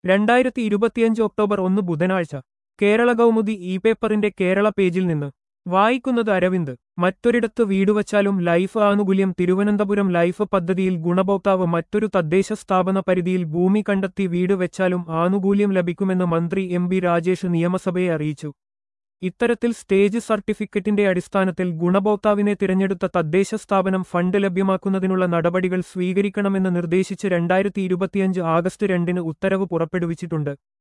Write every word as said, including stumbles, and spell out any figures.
രണ്ടായിരത്തി ഇരുപത്തിയഞ്ച് ഒക്ടോബർ ഒന്ന് ബുധനാഴ്ച കേരള കൗമുദി ഇ പേപ്പറിന്റെ കേരള പേജിൽ നിന്ന് വായിക്കുന്നത് അരവിന്ദ്. മറ്റൊരിടത്ത് വീടുവച്ചാലും ലൈഫ് ആനുകൂല്യം. തിരുവനന്തപുരം ലൈഫ് പദ്ധതിയിൽ ഗുണഭോക്താവ് മറ്റൊരു തദ്ദേശ സ്ഥാപന പരിധിയിൽ ഭൂമി കണ്ടെത്തി വീട് വെച്ചാലും ആനുകൂല്യം ലഭിക്കുമെന്ന് മന്ത്രി എം ബി രാജേഷ് നിയമസഭയെ അറിയിച്ചു. ഇത്തരത്തിൽ സ്റ്റേജ് സർട്ടിഫിക്കറ്റിന്റെ അടിസ്ഥാനത്തിൽ ഗുണഭോക്താവിനെ തിരഞ്ഞെടുത്ത തദ്ദേശ സ്ഥാപനം ഫണ്ട് ലഭ്യമാക്കുന്നതിനുള്ള നടപടികൾ സ്വീകരിക്കണമെന്ന് നിർദ്ദേശിച്ച് രണ്ടായിരത്തി ഇരുപത്തിയഞ്ച് ആഗസ്റ്റ് രണ്ടിന് ഉത്തരവ് പുറപ്പെടുവിച്ചിട്ടുണ്ട്.